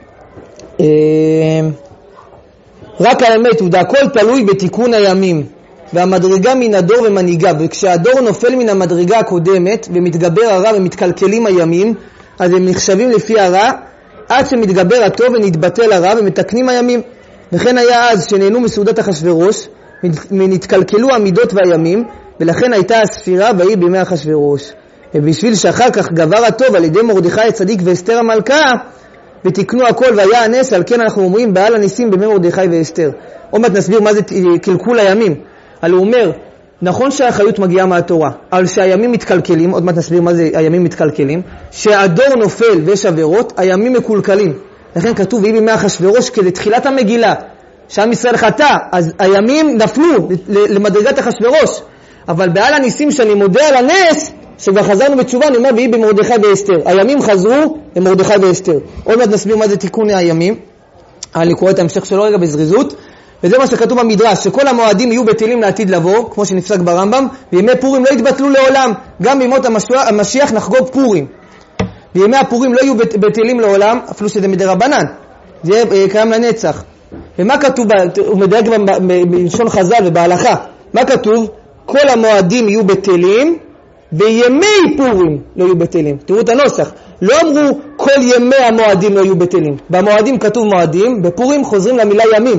רק האמת הוא, הכל תלוי בתיקון הימים. והמדרגה מן הדור ומנהיגה, וכשהדור נופל מן המדרגה הקודמת ומתגבר הרע ומתקלקלים הימים, אז הם נחשבים לפי הרע עד שמתגבר הטוב ונתבטל הרע ומתקנים הימים. וכן היה אז שנהנו מסעודת אחשוורוש ונתקלקלו המידות והימים, ולכן הייתה הספירה והיא בימי אחשוורוש. ובשביל שאחר כך גבר הטוב על ידי מרדכי הצדיק ואסתר המלכה ותקנו הכל והיה הנס, על כן אנחנו אומרים בעל הניסים בימי מרדכי ואסתר. עוד מעט נסביר מה זה קלקול הימים. אבל הוא אומר, נכון שהחיות מגיעה מהתורה, אבל שהימים מתקלקלים, עוד מעט נסביר מה זה הימים מתקלקלים, שהדור נופל ויש עבירות, הימים מקולקלים. לכן כתוב, והיא בימי אחשוורוש כתחילת המגילה, שעם ישראל חטא, אז הימים נפלו למדרגת אחשוורוש. אבל בעל הניסים שאני מודה על הנס, שכבר חזרנו בתשובה, אני אומר, והיא במרדכי ואסתר. הימים חזרו למרדכי ואסתר. עוד מעט נסביר מה זה תיקון הימים. אני קורא את ההמשך שלו רגע בזריזות. וזה מה שכתוב במדרש, שכל המועדים יהיו בטלים לעתיד לבוא, כמו שנפסק ברמב"ם, וימי פורים לא יתבטלו לעולם. גם בימות המשיח נחגוג פורים. וימי הפורים לא יהיו בטלים לעולם, אפילו שזה מדרבנן. זה קיים לנצח. ומה כתוב, הוא מדייק בלשון חז"ל ובהלכה, מה כתוב? כל המועדים יהיו בטלים, וימי פורים לא יהיו בטלים. תראו את הנוסח. לא אמרו כל ימי המועדים לא יהיו בטלים. במועדים כתוב מועדים, בפורים חוזרים למילה ימים.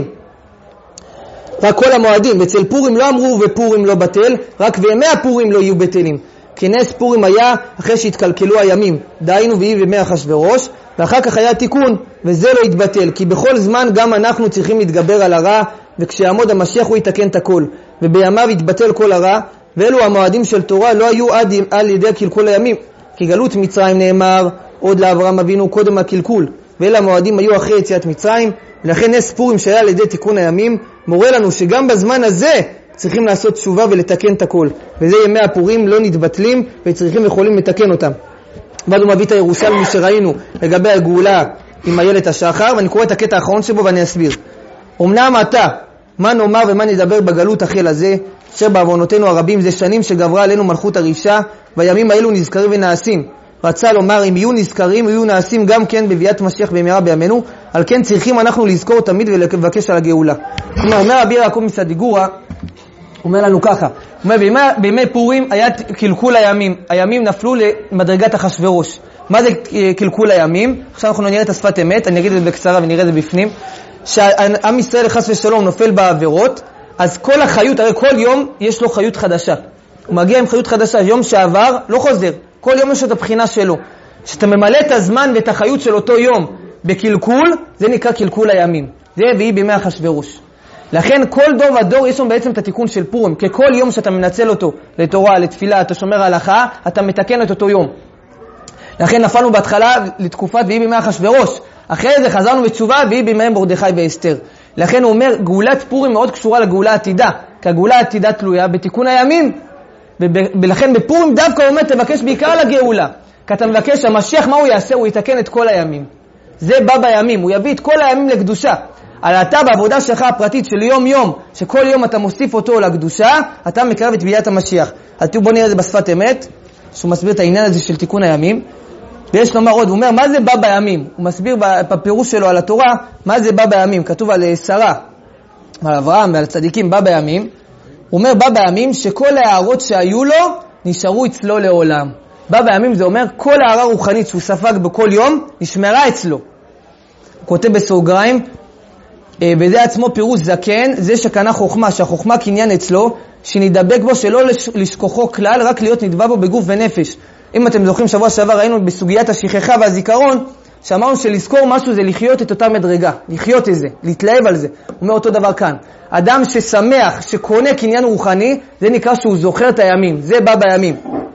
רק כל המועדים, אצל פורים לא אמרו ופורים לא בטל, רק וימי הפורים לא יהיו בטלים. כי נס פורים היה אחרי שהתקלקלו הימים, דהיינו והיא בימי אחשוורוש, ואחר כך היה תיקון, וזה לא יתבטל, כי בכל זמן גם אנחנו צריכים להתגבר על הרע, וכשיעמוד המשיח הוא יתקן את הכל, ובימיו יתבטל כל הרע, ואלו המועדים של תורה לא היו עד על ידי קלקול הימים, כי גלות מצרים נאמר עוד לאברהם אבינו קודם הקלקול, ואלה המועדים היו אחרי יציאת מצרים, ולכן נס פורים שהיה על ידי תיקון הימים, מורה לנו שגם בזמן הזה צריכים לעשות תשובה ולתקן את הכל. וזה ימי הפורים לא נתבטלים וצריכים יכולים לתקן אותם. ואז הוא מביא את הירושלמי שראינו לגבי הגאולה עם איילת השחר, ואני קורא את הקטע האחרון שבו ואני אסביר. אמנם אתה, מה נאמר ומה נדבר בגלות החיל הזה, אשר בעוונותינו הרבים זה שנים שגברה עלינו מלכות הרישה, והימים האלו נזכרים ונעשים. רצה לומר, אם יהיו נזכרים, יהיו נעשים גם כן בביאת משיח במהרה בימינו, על כן צריכים אנחנו לזכור תמיד ולבקש על הגאולה. כלומר, אומר אביר יעקב מסדיגורה, אומר לנו ככה, אומר, בימי, בימי פורים היה קלקול הימים, הימים נפלו למדרגת אחשוורוש. מה זה קלקול הימים? עכשיו אנחנו נראה את השפת אמת, אני אגיד את זה בקצרה ונראה את זה בפנים, שהעם ישראל חס ושלום נופל בעבירות, אז כל החיות, הרי כל יום יש לו חיות חדשה. הוא מגיע עם חיות חדשה, יום שעבר לא חוזר, כל יום יש את הבחינה שלו. כשאתה ממלא את הזמן ואת החיות של אותו יום בקלקול, זה נקרא קלקול הימים. זה ויהי בימי אחשוורוש. לכן כל דור ודור יש שם בעצם את התיקון של פורים, כי כל יום שאתה מנצל אותו לתורה, לתפילה, אתה שומר הלכה, אתה מתקן את אותו יום. לכן נפלנו בהתחלה לתקופת ויהי בימי אחשוורוש, אחרי זה חזרנו בתשובה ויהי בימי מרדכי ואסתר. לכן הוא אומר, גאולת פורים מאוד קשורה לגאולה עתידה, כי הגאולה העתידה תלויה בתיקון הימים, ולכן בפורים דווקא הוא אומר, תבקש בעיקר לגאולה, כי אתה מבקש, המשיח מה הוא יעשה? הוא יתקן את כל הימים. זה בא בימים, הוא יביא את כל הימים לקדושה. על אתה בעבודה שלך הפרטית של יום יום, שכל יום אתה מוסיף אותו לקדושה, אתה מקרב את ביאת המשיח. אז בוא נראה את זה בשפת אמת, שהוא מסביר את העניין הזה של תיקון הימים. ויש לומר עוד, הוא אומר, מה זה בא בימים? הוא מסביר בפירוש שלו על התורה, מה זה בא בימים? כתוב על שרה, על אברהם ועל צדיקים, בא בימים. הוא אומר, בא בימים שכל הערות שהיו לו, נשארו אצלו לעולם. בא בימים זה אומר, כל הערה רוחנית שהוא ספג בכל יום, נשמרה אצלו. הוא כותב בסוגריים, בזה עצמו פירוש זקן, זה שקנה חוכמה, שהחוכמה קניין אצלו, שנדבק בו שלא לשכוחו כלל, רק להיות נדבע בו בגוף ונפש. אם אתם זוכרים, שבוע שעבר ראינו בסוגיית השכחה והזיכרון, שאמרנו שלזכור משהו זה לחיות את אותה מדרגה, לחיות את זה, להתלהב על זה. הוא אומר אותו דבר כאן. אדם ששמח, שקונה קניין רוחני, זה נקרא שהוא זוכר את הימים, זה בא בימים.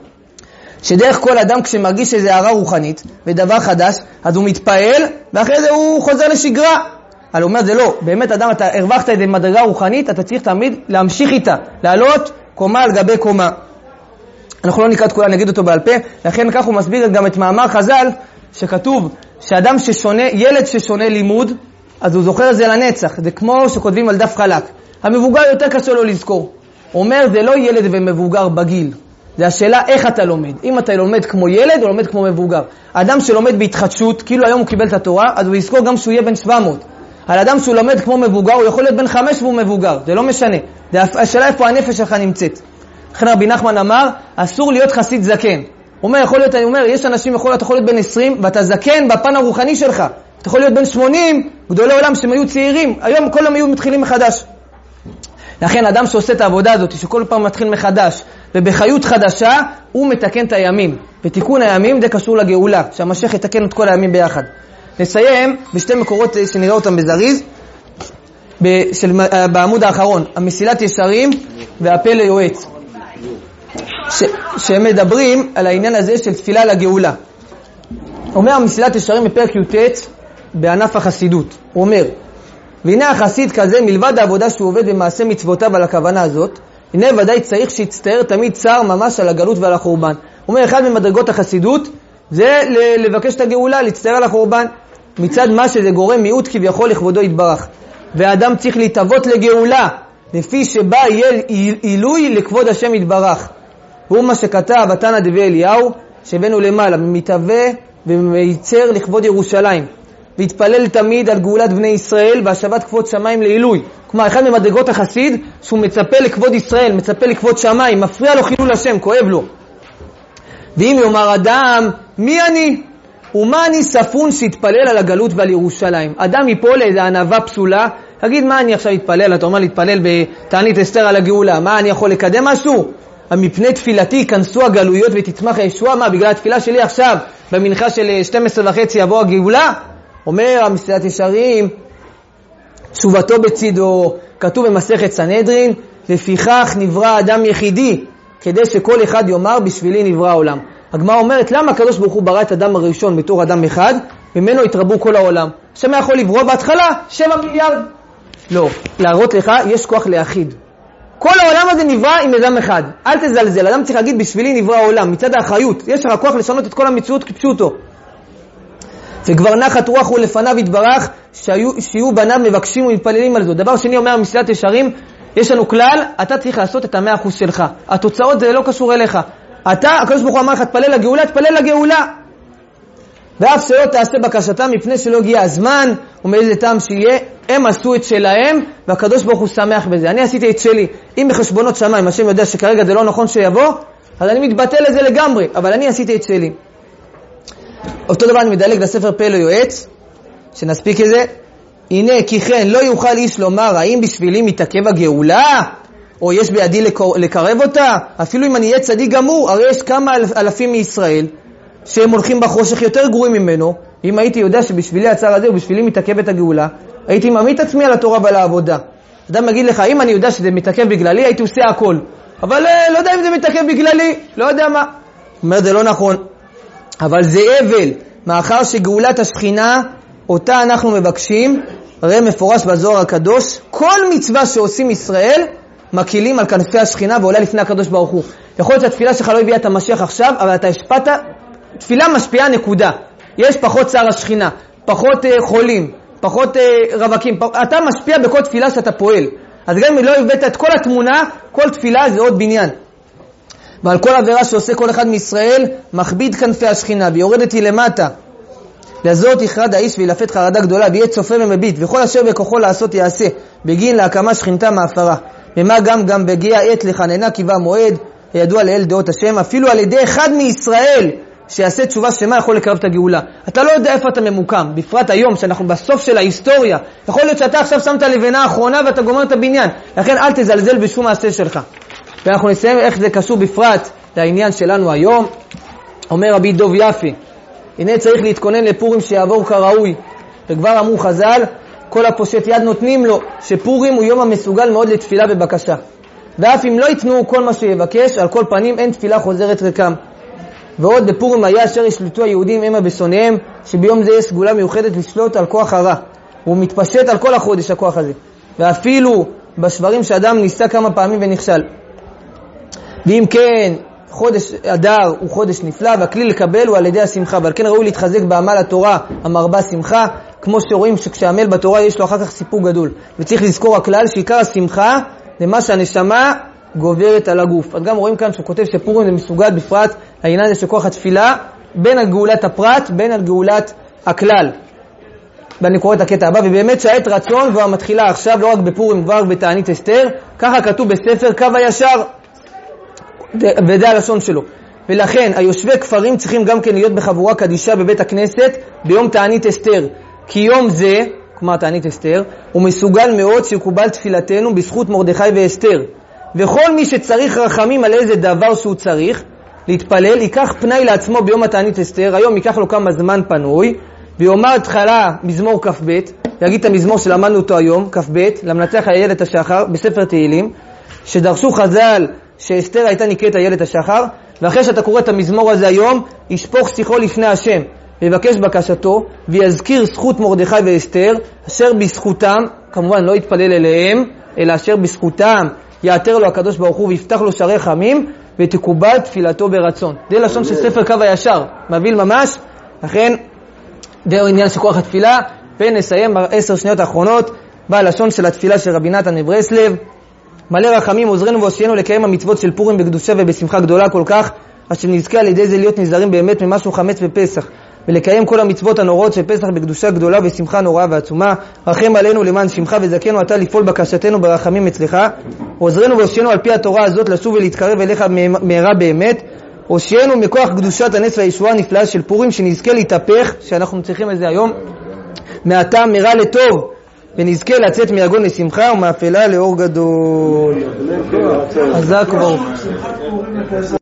שדרך כל אדם כשמרגיש איזו הערה רוחנית ודבר חדש, אז הוא מתפעל, ואחרי זה הוא חוזר לשגרה. אבל הוא אומר, זה לא, באמת אדם, אתה הרווחת איזו מדרגה רוחנית, אתה צריך תמיד להמשיך איתה, לעלות קומה על גבי קומה. אנחנו לא נקרא את כולה, נגיד אותו בעל פה, לכן כך הוא מסביר גם את מאמר חז"ל, שכתוב שאדם ששונה, ילד ששונה לימוד, אז הוא זוכר את זה לנצח, זה כמו שכותבים על דף חלק. המבוגר יותר קשה לו לזכור. הוא אומר, זה לא ילד ומבוגר בגיל, זה השאלה איך אתה לומד. אם אתה לומד כמו ילד או לומד כמו מבוגר. האדם שלומד בהתחדשות, כאילו היום הוא קיבל את התורה, אז הוא יזכור גם שהוא יהיה בן שבע מאות. על אדם שהוא לומד כמו מבוגר, הוא יכול להיות בן חמש והוא מבוגר, זה לא משנה. זה השאלה איפה הנפש שלך נמצאת. לכן רבי נחמן אמר, אסור להיות חסיד זקן. הוא אומר, יכול להיות, אני אומר, יש אנשים יכול להיות, יכול להיות בן עשרים, ואתה זקן בפן הרוחני שלך. אתה יכול להיות בן שמונים, גדולי עולם שהם היו צעירים, היום כל הם היו מתחילים מחדש. לכן אדם שעושה את העבודה הזאת, שכל פעם מתחיל מחדש, ובחיות חדשה, הוא מתקן את הימים. ותיקון הימים זה קשור לגאולה, שהמשיח יתקן את כל הימים ביחד. נסיים בשתי מקורות שנראה אותם בזריז, של, בעמוד האחרון, המסילת ישרים והפה ליועץ, ש, שהם מדברים על העניין הזה של תפילה לגאולה. אומר המסילת ישרים בפרק י"ט בענף החסידות, הוא אומר, והנה החסיד כזה מלבד העבודה שהוא עובד במעשה מצוותיו על הכוונה הזאת, הנה ודאי צריך שיצטער תמיד צער ממש על הגלות ועל החורבן. הוא אומר, אחד ממדרגות החסידות זה לבקש את הגאולה, להצטער על החורבן, מצד מה שזה גורם מיעוט כביכול לכבודו יתברך. והאדם צריך להתאבות לגאולה, לפי שבא יהיה עילוי לכבוד השם יתברך. והוא מה שכתב התנא דבי אליהו, שבנו למעלה, מתאווה ומייצר לכבוד ירושלים. והתפלל תמיד על גאולת בני ישראל והשבת כבוד שמיים לעילוי. כלומר, אחד ממדרגות החסיד שהוא מצפה לכבוד ישראל, מצפה לכבוד שמיים, מפריע לו חילול השם, כואב לו. ואם יאמר אדם, מי אני? ומה אני ספון שהתפלל על הגלות ועל ירושלים? אדם ייפול לאיזו ענווה פסולה, תגיד, מה אני עכשיו התפלל? אתה אומר להתפלל בתענית אסתר על הגאולה, מה אני יכול לקדם משהו? מפני תפילתי ייכנסו הגלויות ותצמח הישועה, מה בגלל התפילה שלי עכשיו במנחה של שתים עשרה וחצי יבוא הגאולה? אומר המסילת ישרים, תשובתו בצידו, כתוב במסכת סנהדרין, לפיכך נברא אדם יחידי, כדי שכל אחד יאמר בשבילי נברא העולם. הגמרא אומרת, למה הקדוש ברוך הוא ברא את אדם הראשון בתור אדם אחד, ממנו התרבו כל העולם? שמה יכול לברוא בהתחלה? שבע מיליארד. לא, להראות לך, יש כוח להאחיד. כל העולם הזה נברא עם אדם אחד. אל תזלזל, אדם צריך להגיד בשבילי נברא העולם, מצד האחריות. יש לך כוח לשנות את כל המציאות כפשוטו. וכבר נחת רוח הוא לפניו יתברך, שיהיו, שיהיו בניו מבקשים ומתפללים על זאת. דבר שני אומר מסילת ישרים, יש לנו כלל, אתה צריך לעשות את המאה אחוז שלך. התוצאות זה לא קשור אליך. אתה, הקדוש ברוך הוא אמר לך, תפלל לגאולה, תפלל לגאולה. ואף שלא תעשה בקשתם מפני שלא הגיע הזמן, ומאיזה טעם שיהיה, הם עשו את שלהם, והקדוש ברוך הוא שמח בזה. אני עשיתי את שלי. אם בחשבונות שמיים, השם יודע שכרגע זה לא נכון שיבוא, אז אני מתבטל לזה לגמרי, אבל אני עשיתי את שלי. אותו דבר אני מדלג לספר פה ליועץ, שנספיק את זה. הנה, כי כן, לא יוכל איש לומר, האם בשבילי מתעכב הגאולה? או יש בידי לקרב אותה, אפילו אם אני אהיה צדיק גמור, הרי יש כמה אלפים מישראל שהם הולכים בחושך יותר גרועים ממנו. אם הייתי יודע שבשבילי הצער הזה ובשבילי מתעכבת הגאולה, הייתי ממית עצמי על התורה ועל העבודה. אדם מגיד לך, אם אני יודע שזה מתעכב בגללי, הייתי עושה הכל. אבל לא יודע אם זה מתעכב בגללי, לא יודע מה. אומר, זה לא נכון. אבל זה אבל, מאחר שגאולת השכינה, אותה אנחנו מבקשים, הרי מפורש בזוהר הקדוש, כל מצווה שעושים ישראל, מקילים על כנפי השכינה ועולה לפני הקדוש ברוך הוא. יכול להיות שהתפילה שלך לא הביאה את המשיח עכשיו, אבל אתה השפעת, תפילה משפיעה נקודה. יש פחות צער השכינה, פחות uh, חולים, פחות uh, רווקים, פח... אתה משפיע בכל תפילה שאתה פועל. אז גם אם לא הבאת את כל התמונה, כל תפילה זה עוד בניין. ועל כל עבירה שעושה כל אחד מישראל, מכביד כנפי השכינה ויורדת היא למטה. לזאת יכרד האיש וילפת חרדה גדולה, ויהיה צופה ומביט, וכל אשר בכוחו לעשות יעשה, בגין להקמה שכינתה מאפרה. ומה גם גם בגיע עת לחננה קיבה מועד, ידוע לאל דעות השם, אפילו על ידי אחד מישראל, שיעשה תשובה שמה יכול לקרב את הגאולה. אתה לא יודע איפה אתה ממוקם, בפרט היום שאנחנו בסוף של ההיסטוריה. יכול להיות שאתה עכשיו שמת לבנה האחרונה ואתה גומר את הבניין, לכן אל תזלזל בשום מעשה שלך. ואנחנו נסיים איך זה קשור בפרט לעניין שלנו היום. אומר רבי דוב יפי, הנה צריך להתכונן לפורים שיעבור כראוי. וכבר אמרו חז"ל, כל הפושט יד נותנים לו, שפורים הוא יום המסוגל מאוד לתפילה ובקשה. ואף אם לא יתנו כל מה שיבקש, על כל פנים אין תפילה חוזרת ריקם. ועוד בפורים היה אשר ישלטו היהודים המה בשונאיהם, שביום זה יש סגולה מיוחדת לשלוט על כוח הרע. הוא מתפשט על כל החודש הכוח הזה. ואפילו בשברים שאדם ניסה כמה פעמים ונכשל. ואם כן, חודש אדר הוא חודש נפלא, והכלי לקבל הוא על ידי השמחה. ועל כן ראוי להתחזק בעמל התורה המרבה שמחה, כמו שרואים שכשעמל בתורה יש לו אחר כך סיפור גדול. וצריך לזכור הכלל שעיקר השמחה זה מה שהנשמה גוברת על הגוף. אז גם רואים כאן שהוא כותב שפורים זה מסוגל בפרט העניין הזה שכוח התפילה בין על גאולת הפרט, בין על גאולת הכלל. ואני קורא את הקטע הבא, ובאמת שהעת רצון כבר מתחילה עכשיו, לא רק בפורים, כבר בתענית אסתר, ככה כתוב בספר קו הישר, וזה הלשון שלו. ולכן היושבי כפרים צריכים גם כן להיות בחבורה קדישה בבית הכנסת ביום תענית אסתר, כי יום זה, כלומר תענית אסתר, הוא מסוגל מאוד שיקובל תפילתנו בזכות מרדכי ואסתר. וכל מי שצריך רחמים על איזה דבר שהוא צריך להתפלל, ייקח פנאי לעצמו ביום התענית אסתר, היום ייקח לו כמה זמן פנוי, ויאמר התחלה מזמור כ"ב, יגיד את המזמור שלמדנו אותו היום, כ"ב, למנצח איילת השחר, בספר תהילים, שדרשו חז"ל שאסתר הייתה נקראת איילת השחר, ואחרי שאתה קורא את המזמור הזה היום, ישפוך שיחו לפני השם, ויבקש בקשתו, ויזכיר זכות מרדכי ואסתר, אשר בזכותם, כמובן לא יתפלל אליהם, אלא אשר בזכותם יעתר לו הקדוש ברוך הוא ויפתח לו שערי חמים, ותקובל תפילתו ברצון. זה לשון של ספר קו הישר, מביא ממש. לכן זה עניין של כוח התפילה. ונסיים בעשר שניות האחרונות בלשון של התפילה של רבי נתן מברסלב. מלא רחמים עוזרנו והושיענו לקיים המצוות של פורים בקדושה ובשמחה גדולה כל כך, אשר נזכה על ידי זה להיות נזהרים באמת ממשהו חמץ בפסח, ולקיים כל המצוות הנוראות של פסח בקדושה גדולה ושמחה נוראה ועצומה. רחם עלינו למען שמחה, וזכנו אתה לפעול בקשתנו ברחמים אצלך. עוזרנו והושיענו על פי התורה הזאת לשוב ולהתקרב אליך מהרה באמת. הושיענו מכוח קדושת הנס והישועה הנפלאה של פורים, שנזכה להתהפך, שאנחנו צריכים את זה היום, מהטעם מרע לטוב, ונזכה לצאת מיגון לשמחה ומאפלה לאור גדול. חזק וברוך.